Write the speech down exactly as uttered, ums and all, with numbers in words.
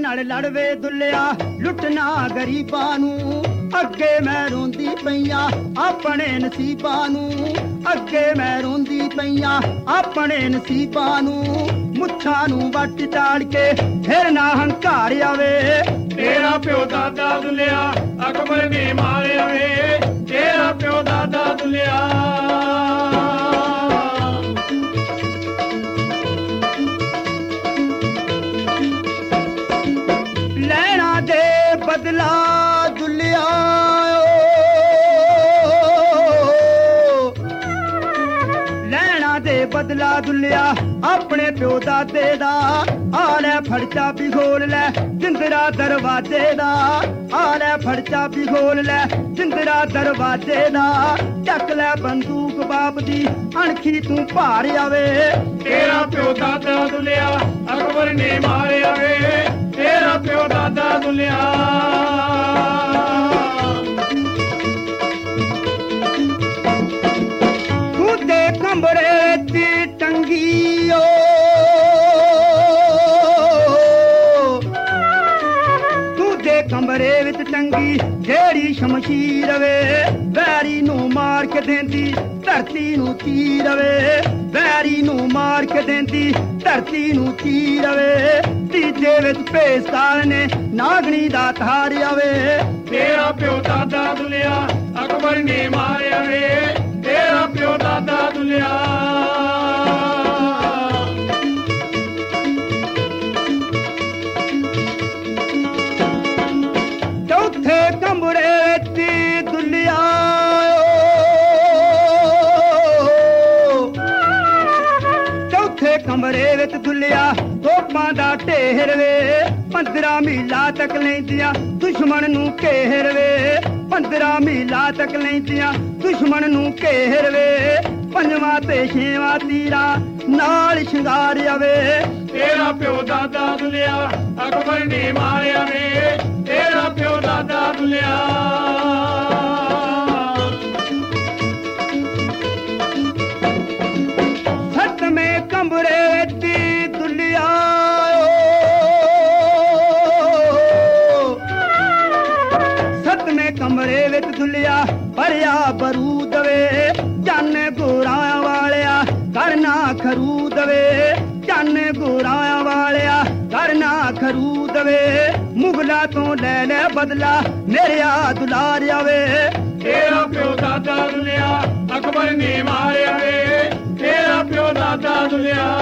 ਨਾਲ ਲੜਵੇ ਦੁੱਲਿਆ ਲੁੱਟਣਾ ਗਰੀਬਾਂ ਨੂੰ ਅੱਗੇ ਮੈਂ ਰੋਂਦੀ ਪਈਆਂ ਆਪਣੇ ਨਸੀਬਾਂ ਨੂੰ ਅੱਗੇ ਮੈਂ ਰੋਂਦੀ ਪਈਆਂ ਆਪਣੇ ਨਸੀਬਾਂ ਨੂੰ ਮੁੱਛਾਂ ਨੂੰ ਵੱਟ ਚਾੜ ਕੇ ਫਿਰ ਨਾ ਹੰਕਾਰ ਆਵੇ ਤੇਰਾ ਪਿਓ ਦਾਦਾ ਦੁੱਲਿਆ ਅਕਬਰ ਨੇ ਮਾਰਿਆ ਵੇ ਤੇਰਾ ਪਿਓ ਦਾਦਾ ਦੁੱਲਿਆ ਲੈਣਾ ਦੇ ਬਦਲਾ ਦੁੱਲਿਆ ਲੈਣਾ ਦੇ ਬਦਲਾ ਦੁੱਲਿਆ ਆਪਣੇ ਪਿਓ ਦਾਦੇ ਦਾ ਆ ਲੈ ਫੜ ਚਾਬੀ ਖੋਲ ਲੈ ਜਿੰਦਰਾ ਦਰਵਾਜ਼ੇ ਦਾ ਆ ਲੈ ਫੜ ਚਾਬੀ ਖੋਲ ਲੈ ਜਿੰਦਰਾ ਦਰਵਾਜ਼ੇ ਦਾ ਚੱਕ ਲੈ ਬੰਦੂਕ ਬਾਪ ਦੀ ਅਣਖੀ ਤੂੰ ਭਾਰ ਆਵੇ ਤੇਰਾ ਪਿਓ ਦਾਦਾ ਦੁੱਲਿਆ ਅਕਬਰ ਨੇ ਮਾਰਿਆ ਵੇ ਤੇਰਾ ਪਿਓ ਦਾਦਾ ਦੁੱਲਿਆ ਤੂੰ ਦੇ ਕੰਬਰੇ ਦੀ ਟੰਗੀ ਓ ਤੂੰ ਦੇ ਕਮਰੇ ਵਿੱਚ ਟੰਗੀ ਜਿਹੜੀ ਸ਼ਮਸ਼ੀਰ ਵੇ ਵੈਰੀ ਨੂੰ ਮਾਰ ਕੇ ਦੇਂਦੀ ਧਰਤੀ ਨੂੰ ਚੀਰ ਵੇ ਵੈਰੀ ਨੂੰ ਮਾਰ ਕੇ ਦੇਂਦੀ ਧਰਤੀ ਨੂੰ ਚੀਰ ਵੇ ਤੀਜੇ ਵਿੱਚ ਭੇਸਤਾਲ ਨੇ ਨਾਗਣੀ ਦਾ ਧਾਰ ਆਵੇ ਤੇਰਾ ਪਿਓ ਦਾਦਾ ਦੁੱਲਿਆ ਅਕਬਰ ਨੇ ਮਾਰਿਆ ਵੇ ਤੇਰਾ ਪਿਓ ਦਾਦਾ ਦੁੱਲਿਆ ਚੌਥੇ ਕਮਰੇ ਦੀ ਦੁੱਲਿਆ ਚੌਥੇ ਕਮਰੇ ਵਿੱਚ ਦੁੱਲਿਆ ਤੋਪਾਂ ਦਾ ਢੇਰ ਵੇ ਪੰਦਰਾਂ ਮੀਲਾਂ ਤੱਕ ਲੈਂਦੀਆਂ ਦੁਸ਼ਮਣ ਨੂੰ ਘੇਰ ਵੇ ਪੰਦਰਾਂ ਮੀਲਾਂ ਤੱਕ ਲੈਂਦੀਆਂ ਦੁਸ਼ਮਣ ਨੂੰ ਘੇਰ ਵੇ ਪੰਜਵਾਂ ਤੇ ਛੇਵਾਂ ਤੀਰਾ ਨਾਲ ਸ਼ਿੰਗਾਰ ਆਵੇ ਤੇਰਾ ਪਿਓ ਦਾਦਾ ਦੁੱਲਿਆ ਅਕਬਰ ਨੇ ਮਾਰਿਆ ਵੇ ਤੇਰਾ ਪਿਓ ਦਾਦਾ ਦੁੱਲਿਆ ਸੱਤਵੇਂ ਕਮਰੇ ਦੀ ਦੁੱਲਿਆ ਸੱਤਵੇਂ ਕਮਰੇ ਵਿੱਚ ਦੁੱਲਿਆ ਭਰਿਆ ਬਰੂਦ ਵੇ ਜਾਨੇ ਗੋਰਾਆਂ ਵਾਲਿਆ ਕਰਨਾ ਖਰੂਦ ਵੇ ਜਾਨੇ ਗੋਰਾਆਂ ਵਾਲਿਆ ਕਰਨਾ ਖਰੂਦ ਵੇ ਮੁਗਲਾ ਤੋਂ ਲੈ ਲੈ ਬਦਲਾ ਮੇਰਿਆ ਦੁਲਾਰ ਆਵੇ ਤੇਰਾ ਪਿਓ ਦਾਦਾ ਦੁੱਲਿਆ ਅਕਬਰ ਨੇ ਮਾਰਿਆ ਵੇ ਤੇਰਾ ਪਿਓ ਦਾਦਾ ਦੁੱਲਿਆ